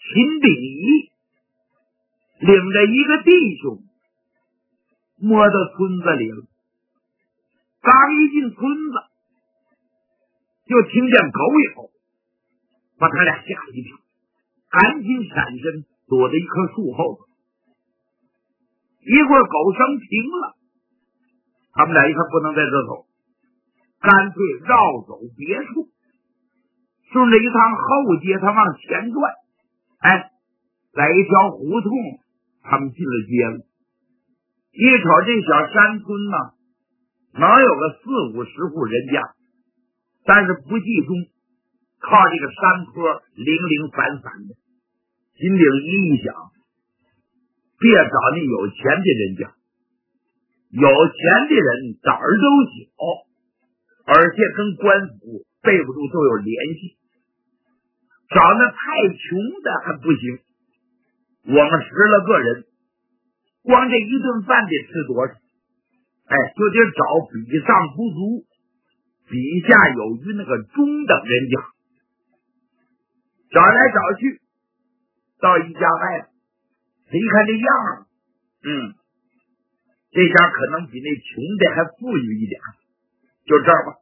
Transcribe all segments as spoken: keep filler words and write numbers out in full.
秦鼎一领着一个弟兄摸到村子里了，刚一进村子，就听见狗咬，把他俩吓一跳，赶紧闪身躲在一棵树后头。一会儿狗声停了，他们俩一看不能在这走，干脆绕走别处，顺着一趟后街，他往前转，哎，在一条胡同，他们进了街了。一瞅这小山村呢，能有个四五十户人家，但是不集中，靠这个山坡零零散散的。金鼎一一想，别找那有钱的人家，有钱的人胆儿都小，而且跟官府背不住都有联系，找那太穷的还不行。我们十来个人，光这一顿饭得吃多少？哎，就得找比上不足，比下有余那个中等人家。找来找去，到一家外，一看这样，嗯，这家可能比那穷的还富裕一点，就这儿吧。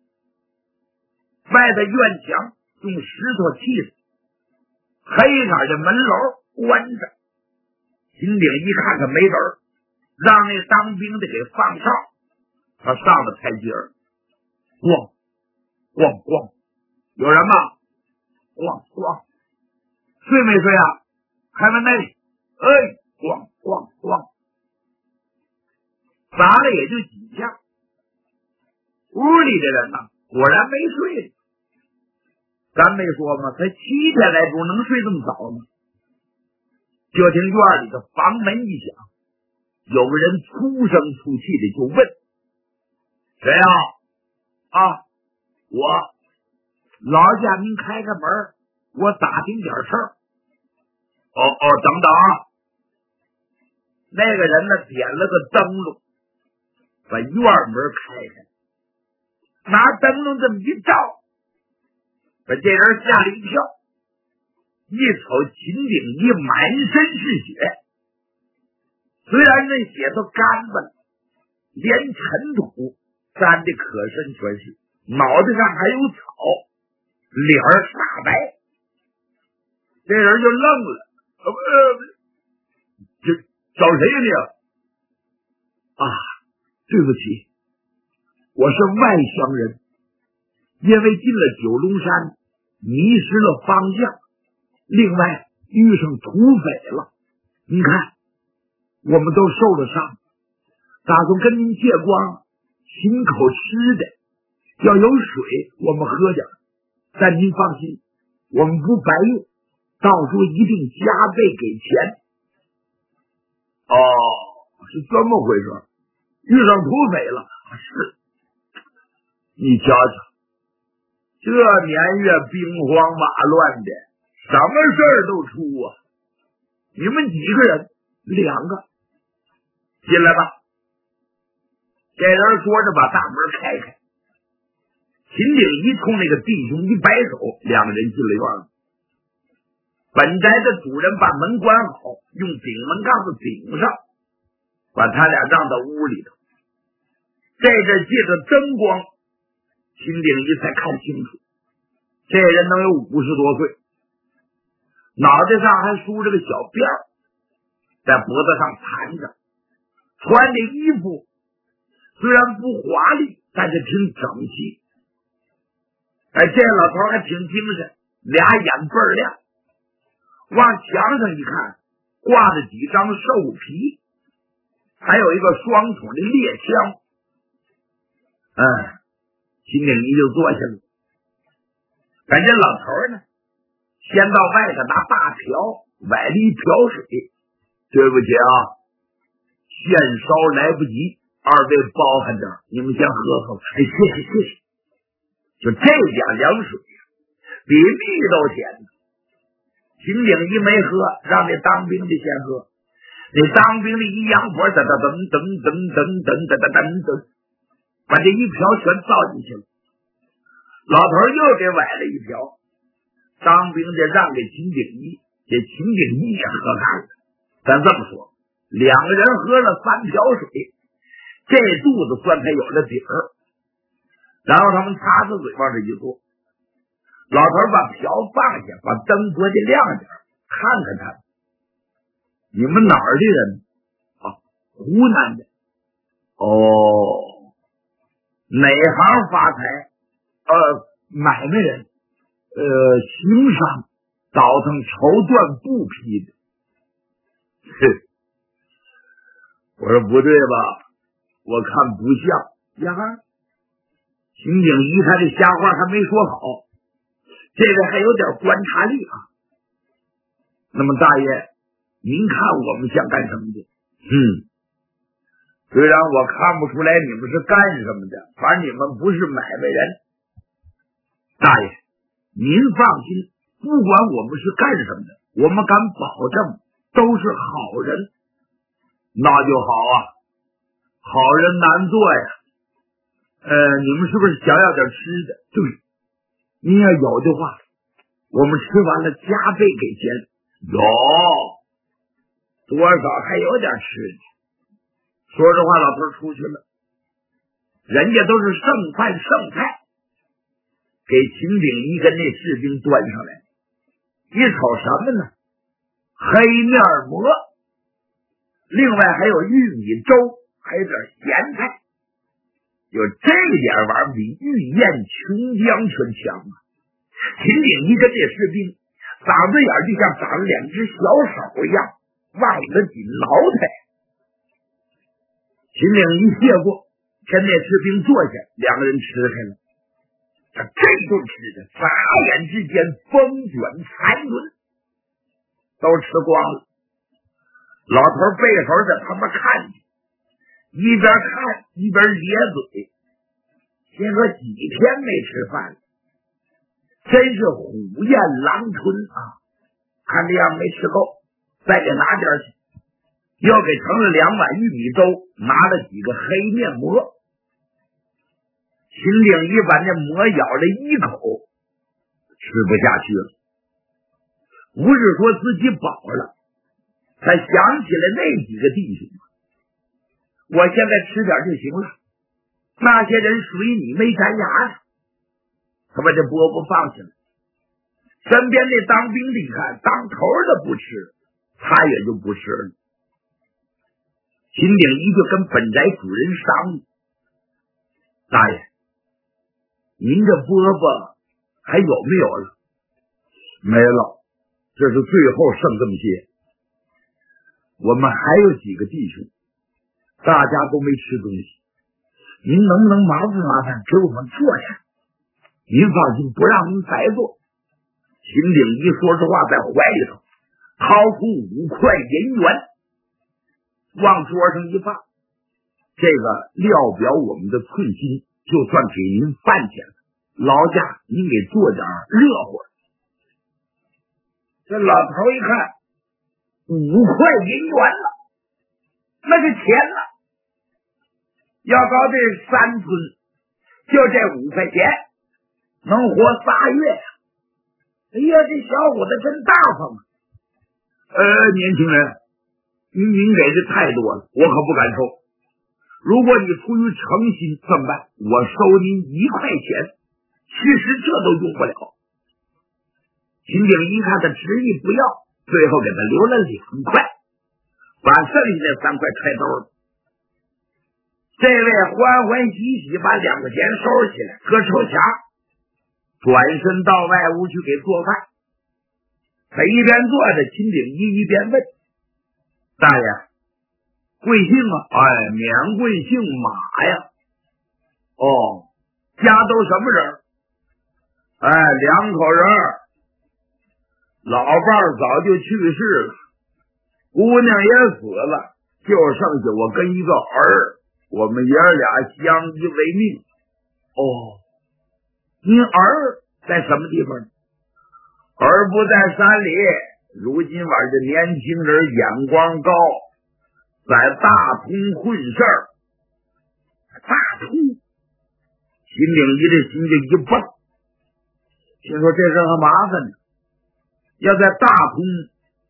外的院墙用石头砌的，黑色的门楼关着。秦鼎一看看没人，让那当兵的给放哨，他上了台阶儿，咣咣咣，有人吗？咣咣，睡没睡啊？开门内，哎，咣咣咣，砸了也就几下。屋里的人呢，果然没睡。咱没说吗？才七点来钟，能睡这么早吗？就听院里的房门一响，有个人粗声粗气的就问：“谁呀？”“啊，我老家您开个门，我打听点事儿。”“哦哦，等等啊！”那个人呢，点了个灯笼，把院门开开，拿灯笼这么一照，把这人吓了一跳。一瞅秦鼎一满身是血，虽然那血都干巴了，连尘土沾的可深全是，脑袋上还有草，脸儿煞白。这人就愣了，呃，这找谁呀你？啊，对不起，我是外乡人，因为进了九龙山，迷失了方向。另外遇上土匪了，您看我们都受了伤，打算跟您借光，寻口吃的，要有水我们喝点，但您放心，我们不白用，到时候一定加倍给钱。哦，是这么回事，遇上土匪了。是，你瞧瞧，这年月兵荒马乱的，什么事儿都出啊！你们几个人？两个。进来吧。这人说着把大门开开。秦鼎一冲那个弟兄一摆手，两个人进了院了。本宅的主人把门关好，用顶门杠子顶上，把他俩让到屋里头。在这借着灯光，秦鼎一才看清楚，这人能有五十多岁，脑袋上还梳着个小辫儿，在脖子上盘着，穿的衣服虽然不华丽，但是挺整齐。哎，这老头还挺精神，俩眼倍儿亮。往墙上一看，挂着几张兽皮，还有一个双筒的猎枪。嗯，秦鼎一就坐下了。感觉老头呢，先到外头拿大瓢崴了一瓢水。对不起啊，现烧来不及，二位包含点，你们先喝喝。哎，谢谢谢谢。就这点凉水比蜜都甜。秦鼎一没喝，让那当兵的先喝。那当兵的一扬脖，噔噔噔噔噔噔噔噔噔噔，把这一瓢全倒进去了。老头又给崴了一瓢。当兵的让给秦鼎一， 这秦景一也喝干了。咱这么说，两个人喝了三瓢水，这肚子算才有了底儿。然后他们擦擦嘴往这一坐，老头把瓢放下，把灯拨的亮点，看看他们，你们哪儿的人啊？湖南的。哦，哪行发财？呃，买卖人，呃，行商，倒腾绸缎布匹的。嘿，我说不对吧？我看不像呀。刑警一看这瞎话还没说好，这个还有点观察力啊。那么大爷，您看我们像干什么的？嗯，虽然我看不出来你们是干什么的，反正你们不是买卖人。大爷，您放心，不管我们是干什么的，我们敢保证都是好人。那就好啊，好人难做呀。呃，你们是不是想要点吃的？对，您要有的话，我们吃完了加倍给钱。有多少还有点吃的。说实话，老头出去了，人家都是剩饭剩菜，给秦炳一跟那士兵端上来。一瞅什么呢？黑面馍，另外还有玉米粥，还有点咸菜。有这点玩意儿比玉燕琼浆全强啊！秦岭一跟这士兵嗓子眼就像长了两只小手一样，往得紧挠他。秦岭一谢过，跟那士兵坐下，两个人吃开了。这这顿吃的眨眼之间风卷残轮，都吃光了。老头背后在旁边看着，一边看一边咧嘴，先说几天没吃饭了，真是虎咽狼吞啊！看这样没吃够，再给拿点去，又给盛了两碗玉米粥，拿了几个黑面馍。秦岭一把那馍咬了一口，吃不下去了。不是说自己饱了，他想起来那几个弟兄，我现在吃点就行了。那些人水你没沾牙的，他把这饽饽放下了。身边那当兵的一看，当头的不吃，他也就不吃了。秦鼎一就跟本宅主人商议：大爷，您这饽饽还有没有了？没了，这是最后剩这么些。我们还有几个弟兄，大家都没吃东西，您能不能麻烦麻烦给我们做下？您放心，不让您白做。秦鼎一说实话在怀里头掏出五块银元往桌上一放，这个料表我们的寸心，就算给您饭钱了，劳驾您给做点热乎。这老头一看五块银元了，那是钱了，要搞这三村就这五块钱能活仨月呀、啊！哎呀，这小伙子真大方啊！呃，年轻人，您您给的太多了，我可不敢收。如果你出于诚心怎么办？我收您一块钱，其实这都用不了。秦景一看他执意不要，最后给他留了两块，把剩下的三块揣兜了。这位欢欢喜喜把两块钱收起来，搁手匣，转身到外屋去给做饭。他一边做着，秦景一一边问：大爷，贵姓啊？哎，免贵姓马呀。哦，家都什么人？哎，两口人，老伴儿早就去世了，姑娘也死了，就剩下我跟一个儿，我们爷儿俩相依为命。哦，您儿在什么地方？儿不在山里，如今晚这年轻人眼光高，在大同混事儿。大同，秦岭一的心就一蹦，心说这事还麻烦呢。要在大同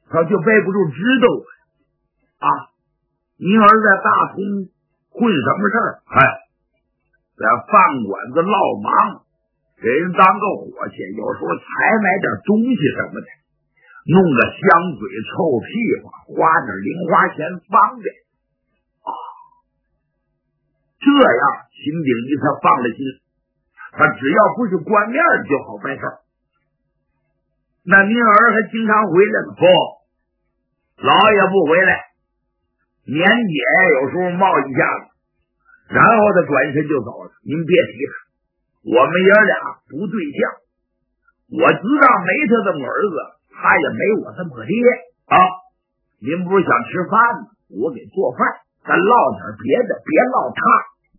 他就背不住知道啊，您儿在大同混什么事儿？哎，在饭馆子落忙，给人当个伙计，有时候采买点东西什么的，弄个香嘴臭屁话，花点零花钱方便啊。这样秦鼎一才放了心，他只要不是官面就好办事儿。那您儿还经常回来吗？不，老也不回来，年节有时候冒一下子，然后他转身就走了。您别提他，我们爷俩不对象，我知道没他这么儿子，他也没我这么个爹啊。您不是想吃饭吗？我给做饭，咱唠点别的，别唠他。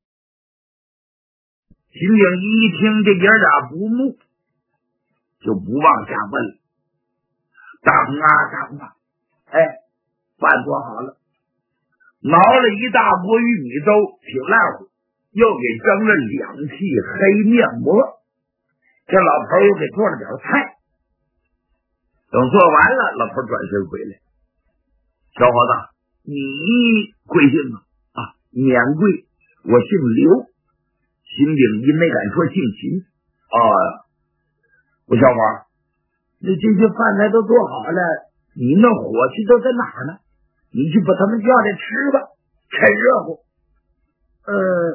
秦景一一听这爷俩不怒，就不往下问了。大红啊大红啊，哎，饭做好了，熬了一大锅玉米粥，挺烂乎，又给蒸了两屉黑面膜，这老头又给做了点菜。等做完了，老头转身回来，小伙子，你贵姓啊？啊，免贵，我姓刘。秦鼎一没敢说姓秦。哦，我小伙，那这些饭菜都做好了，你那伙计都在哪儿呢？你去把他们叫来吃吧，趁热乎。呃，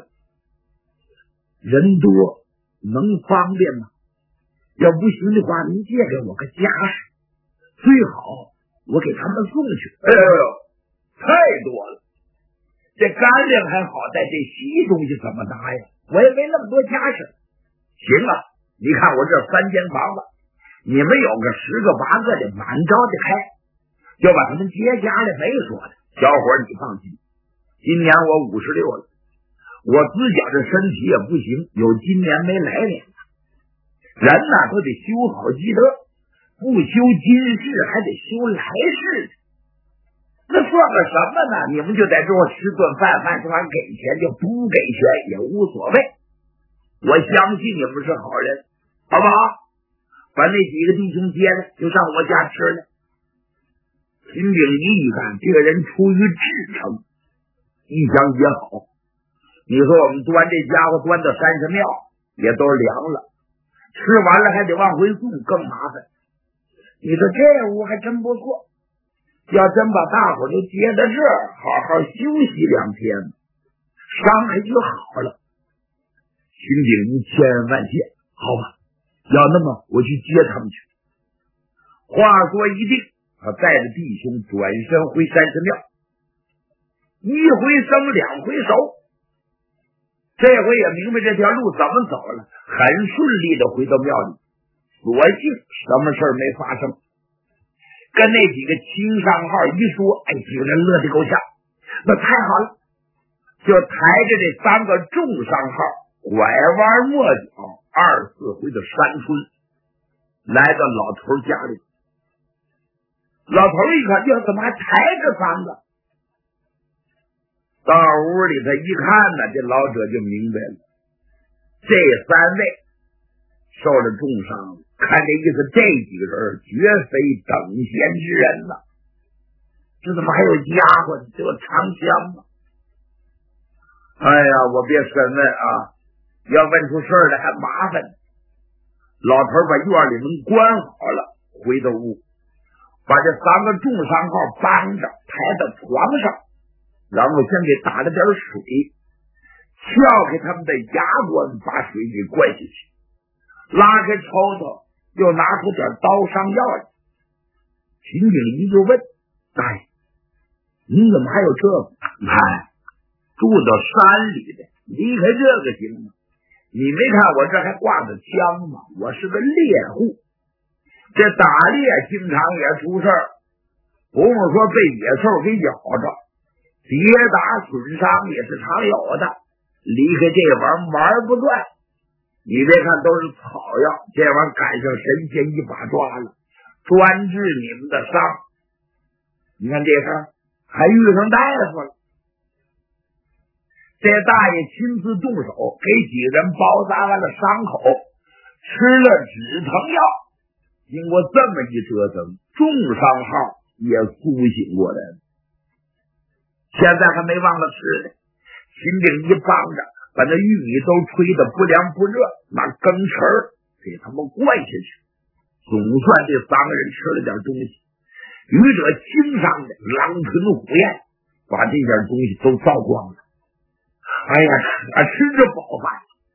人多能方便吗？要不行的话，您借给我个家什，最好我给他们送去。哎呦呦，太多了，这干粮还好带，这稀东西怎么拿呀？我也没那么多家事。行啊，你看我这三间房子，你们有个十个八个的满招的开，就把他们接家里没说的。小伙你放心，今年我五十六了，我自己这身体也不行，有今年没来年的。人呐都得修好积德，不修今世还得修来世。那算个什么呢？你们就在这吃顿饭，饭吃完给钱，就不给钱也无所谓。我相信你们是好人，好不好？把那几个弟兄接来，就上我家吃了。秦景一一看，这个人出于至诚，一想也好。你说我们端这家伙端到山神庙，也都凉了，吃完了还得往回送，更麻烦。你说这屋还真不错，要真把大伙都接到这儿，好好休息两天，伤还就好了。秦景一千恩万谢，好吧，要那么我去接他们去。话说一定，他带着弟兄转身回山神庙，一回生两回熟，这回也明白这条路怎么走了，很顺利的回到庙里，所幸什么事没发生。跟那几个轻商号一说，哎，几个人乐得够呛，那太好了，就抬着这三个重商号拐弯抹角，二四回的山村，来到老头家里。老头一看，这怎么还抬着三个？到屋里他一看呢，这老者就明白了，这三位受了重伤，看这意思，这几个人绝非等闲之人呐。这怎么还有家伙呢？这有长枪吗？哎呀，我别审问啊，要问出事来还麻烦。老头把院里门关好了，回到屋，把这三个重伤号帮着抬到床上，然后先给打了点水，撬开他们的牙关，把水给灌下去，拉开抽头，又拿出点刀伤药来。秦景一就问大爷，您怎么还有这个？哎，住到山里的，离开这个行吗？你没看我这还挂着枪吗？我是个猎户，这打猎经常也出事儿，不用说被野兽给咬着，跌打损伤也是常有的。离开这玩意儿玩不断，你别看都是草药，这玩意儿赶上神仙一把抓了，专治你们的伤。你看这事儿还遇上大夫了，这大爷亲自动手给几人包扎完了伤口，吃了止疼药，经过这么一折腾，重伤号也苏醒过来了，现在还没忘了吃呢。秦鼎一帮着把那玉米都吹得不凉不热，拿羹匙给他们灌下去，总算这三个人吃了点东西。愚者轻伤的狼吞虎咽，把这点东西都糟光了。哎呀，可吃着饱饭。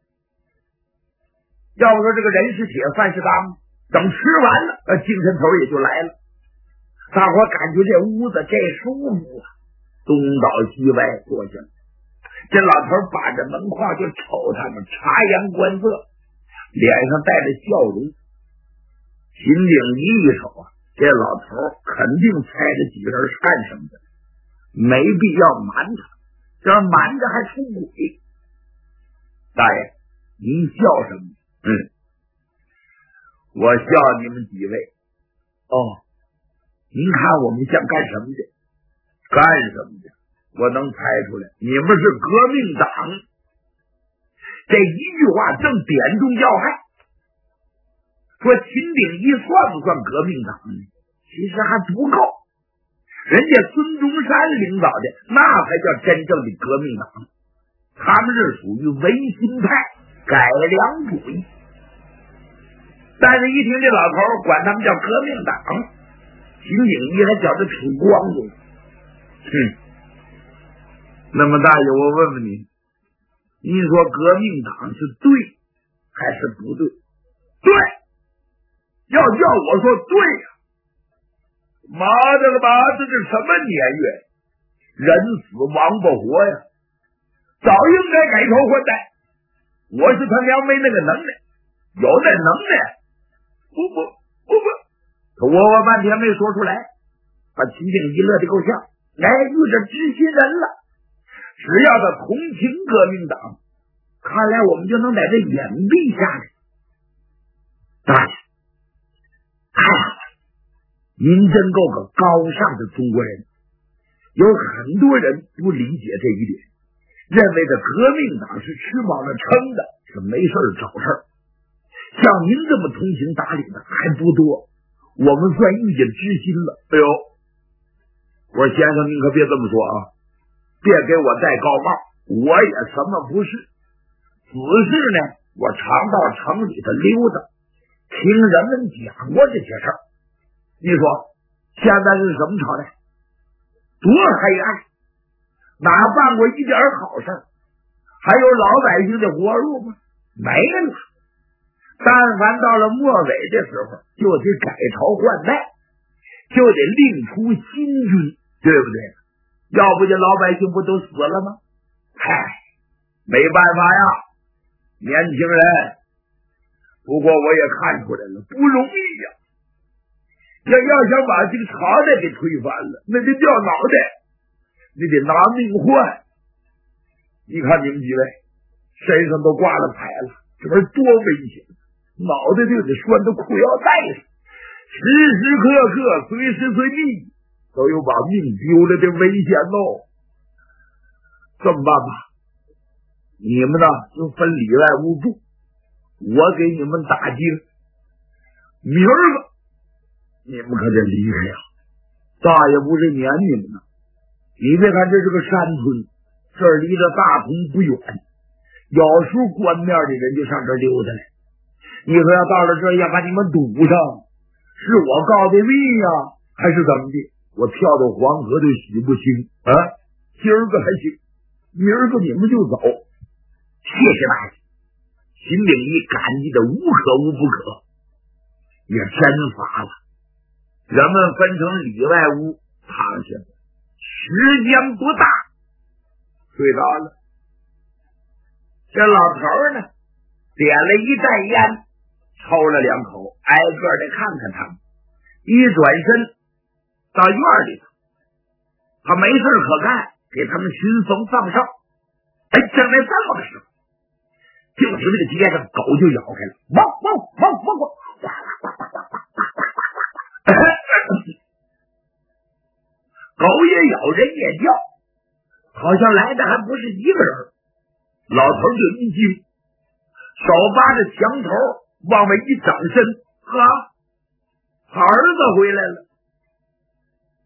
要说这个人是铁，饭是钢，等吃完了，精神头也就来了。大伙感觉这屋子这舒服啊，东倒西歪坐下了。这老头把着门框就瞅他们，察言观色，脸上带着笑容。秦鼎一一瞅啊，这老头肯定猜着几个人是干什么的，没必要瞒他，这瞒着还出轨。大爷，您笑什么？嗯，我笑你们几位。哦，您看我们像干什么的？干什么的？我能猜出来，你们是革命党。这一句话正点中要害。说秦鼎一算不算革命党呢？其实还不够，人家孙中山领导的那才叫真正的革命党，他们是属于维新派改良主义。但是一听这老头管他们叫革命党，秦鼎一还觉得挺光荣。哼，那么大爷，我问问你，你说革命党是对还是不对？对，要叫我说对呀、啊！妈的了妈，这是什么年月？人死亡不活呀！早应该改头换代。我是他娘没那个能耐，有那能耐，不不不不，他窝窝半天没说出来，把秦鼎一乐得够呛。哎，遇着知心人了，只要他同情革命党，看来我们就能在这隐蔽下来。大爷，太好了，您真够个高尚的中国人。有很多人不理解这一点，认为这革命党是吃饱了撑的，是没事找事儿。像您这么通情达理的还不多，我们算遇见知心了。哎呦，我说先生您可别这么说啊，别给我戴高帽，我也什么不是，只是呢我常到城里头溜达，听人们讲过这些事儿。你说现在是什么朝代，多黑暗，哪办过一点好事？还有老百姓的活路吗？没了。但凡到了末尾的时候，就得改朝换代，就得另出新军，对不对？要不这老百姓不都死了吗？嗨，没办法呀，年轻人。不过我也看出来了，不容易呀。要要想把这个朝代给推翻了，那得掉脑袋，你得拿命换。你看你们几位身上都挂了牌了，这玩意多危险，脑袋就得拴到裤腰带上，时时刻刻随时随地都有把命丢了的危险喽。这么办吧，你们呢就分里外屋住，我给你们打精，明儿个你们可得离开呀！大爷不是撵你们呢。你别看这是个山村，这儿离着大同不远，有时候官面的人就上这儿溜达来。你说要到了这儿要把你们堵上，是我告的密呀，还是怎么的？我跳到黄河就洗不清啊！今儿个还行，明儿个你们就走。谢谢大爷。秦鼎一感激的无可无不可，也真发了。人们分成里外屋躺下，时间不大，睡着了。这老头呢，点了一袋烟，抽了两口，挨个的看看他们，一转身到院里头，他没事可干，给他们寻风放哨。哎，正在这么个时候，就听这个街上狗就咬开了，汪汪汪汪汪，狗也咬，人也叫，好像来的还不是一个人。老头就一惊，手扒着墙头往外一转身，呵，他儿子回来了。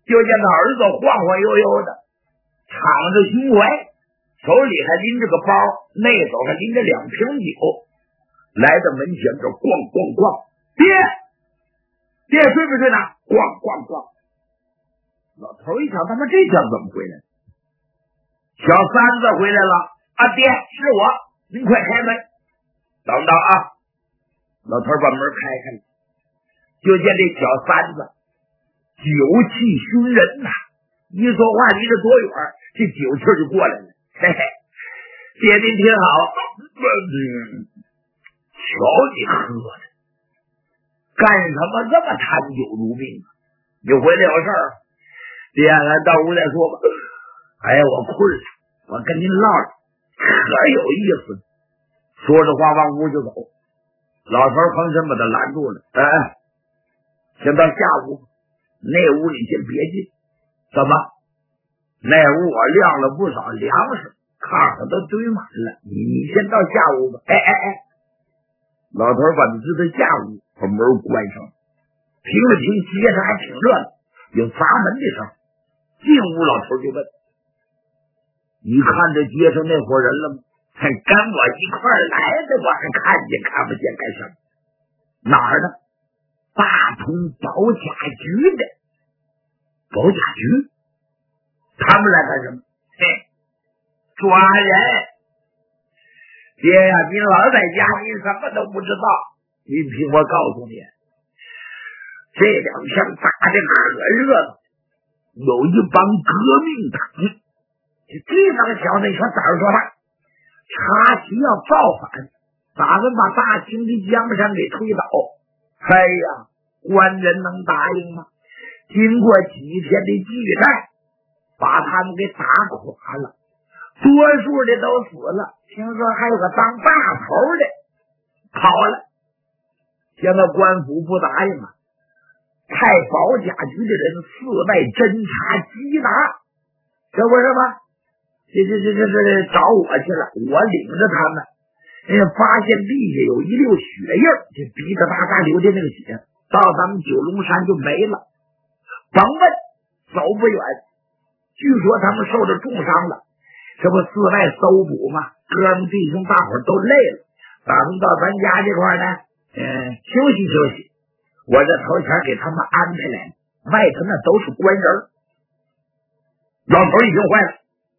就见他儿子晃晃悠悠的敞着胸怀，手里还拎着个包，那手还拎着两瓶酒，来到门前这咣咣咣，爹爹睡不睡呢？咣咣咣。老头一想，他妈这下怎么回来？小三子回来了啊！爹，是我，您快开门。等等啊！老头把门开开了，就见这小三子酒气熏人呐、啊！一说话离着多远，这酒气就过来了。嘿嘿，爹您听好，嗯，瞧你喝的，干什么这么贪酒如命啊？你回来有事儿？爹，咱到屋再说吧。哎呀，我困了，我跟您唠唠，可有意思。说着话往屋就走，老头横身把他拦住了。哎，先到下屋，那屋里先别进。怎么？那屋我晾了不少粮食，炕上都堆满了，你你先到下屋吧。哎哎哎，老头把他支到下屋，把门关上，听了听街上还挺热闹，有砸门的声。进屋老头就问：你看这街上那伙人了吗？还跟我一块来的，我还看见看不见干什么？哪儿的？大同保甲局的。保甲局？他们来干什么？嘿，抓人！爹呀，您老在家，您什么都不知道。您听我告诉你，这两天打的可热闹，有一帮革命党，这帮小子你说咋说话？插旗要造反，打算把大清的江山给推倒。哎呀，官人能答应吗？经过几天的巨战，把他们给打垮了，多数的都死了，听说还有个当大头的跑了。现在官府不答应了，派保甲局的人四外侦查缉拿，这不是吗？这这这这这找我去了，我领着他们，哎，发现地下有一溜血印，这逼着大家流的那个血，到咱们九龙山就没了。甭问，走不远。据说他们受着重伤了，这不四外搜捕吗？哥们弟兄大伙都累了，打算到咱家这块呢，嗯，休息休息。我这头前给他们安排来了，外头那都是官人。老头已经坏了。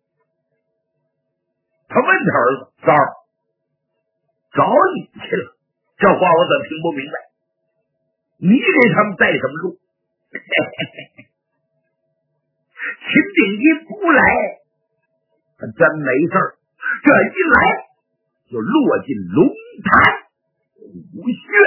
他问他儿子：“三儿，找你去了？这话我怎么听不明白？你给他们带什么路？”秦鼎一不来，他真没事儿；这一来，就落进龙潭虎穴。